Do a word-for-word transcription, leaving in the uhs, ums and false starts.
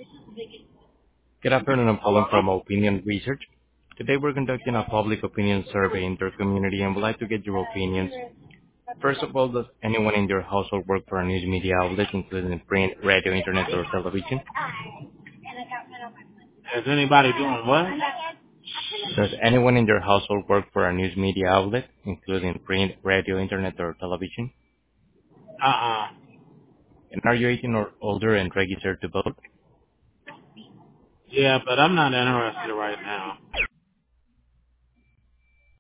Good afternoon. I'm calling from Opinion Research. Today we're conducting a public opinion survey in your community and would like to get your opinions. First of all, does anyone in your household work for a news media outlet, including print, radio, internet, or television? Is anybody doing what? Does anyone in your household work for a news media outlet, including print, radio, internet, or television? Uh-uh. And are you eighteen or older and registered to vote? Yeah, but I'm not interested right now.